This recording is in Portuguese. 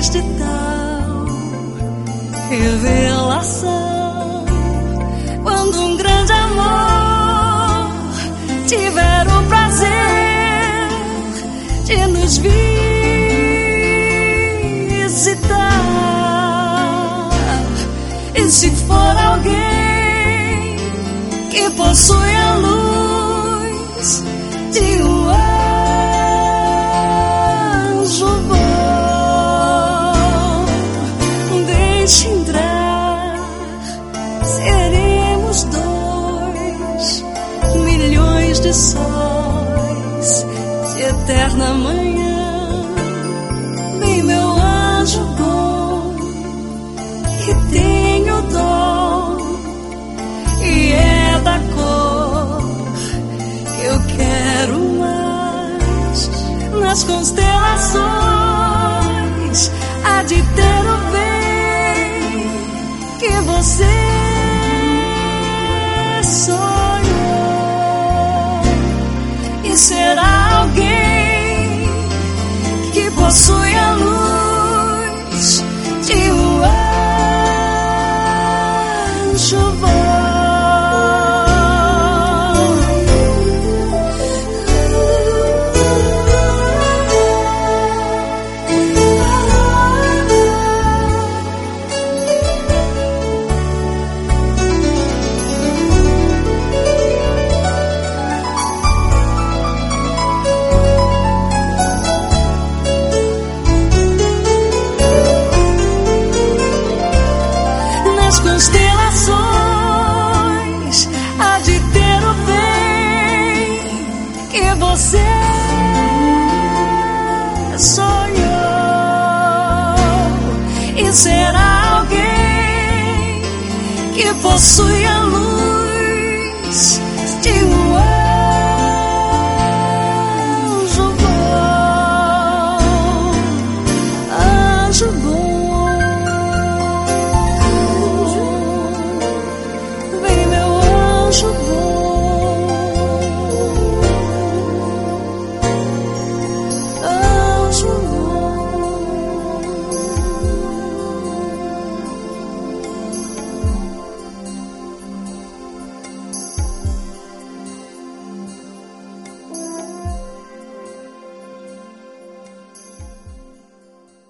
existe tal revelação quando um grande amor tiver o prazer de nos visitar. E se for alguém que possui a luz de um anjo bom, deixe entrar. Seremos 2 milhões de sóis de eterna manhã. Vem, meu anjo bom, que tem o dom e é da cor que eu quero mais. Nas constelações há de ter o bem que você sonhou, e será alguém que possui a luz de um anjo bom. Nas constelações há de ter o bem que você sonhou, e será alguém que possui a